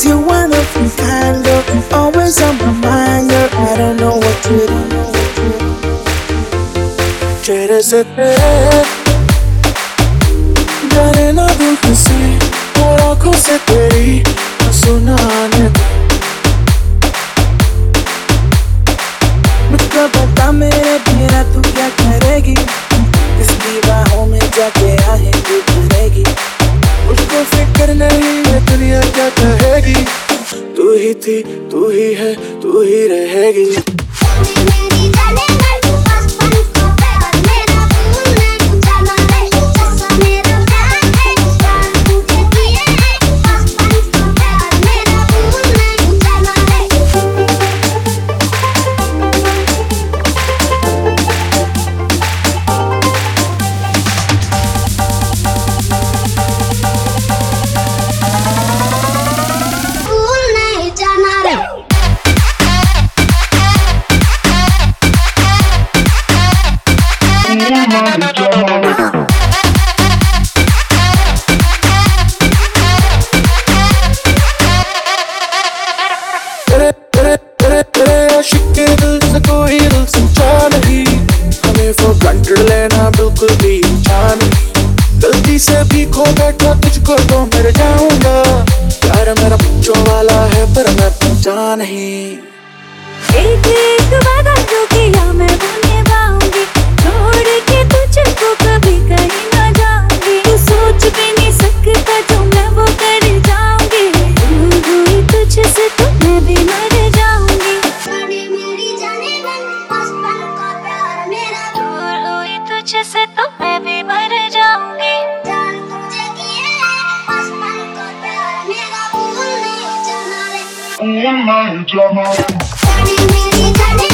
you one of a kind, girl. Always on my mind, girl. I don't know what to do. चेहरे से तेरे जाने ना दूर किसी और आँखों से तेरी सुना आने दो। मुझको बता मेरे बिना तू क्या करेगी, किसकी बाहों में जाके आहें तू भरेगी। मुझको फिक्र नहीं है दुनिया क्या कहेगी, तू ही थी, तू ही है, तू ही रहेगी। कोई दिल समझा नहीं, हमें for granted लेना बिल्कुल भी अच्छा नहीं। गलती से भी खो बैठा तुझको तो मर जाऊंगा, प्यार मेरा पूछो वाला है पर मैं पहुंचा नहीं। एक एक वादा जो किया मैं वो निभाऊंगी, छोड़ के तुझको कभी कहीं ना जाऊंगी। तू सोच भी नहीं सकता जो मैं वो कर जाऊंगी, दूर हुई तुझसे तो मैं भी मर जाऊंगी। मेरी जाने मन बचपन का प्यार मेरा, दूर हुई तुझसे तो मैं भी मर जाऊंगी। जान तुझे किए बचपन का प्यार मेरा, भूल नहीं जाना रे। मेरी जाने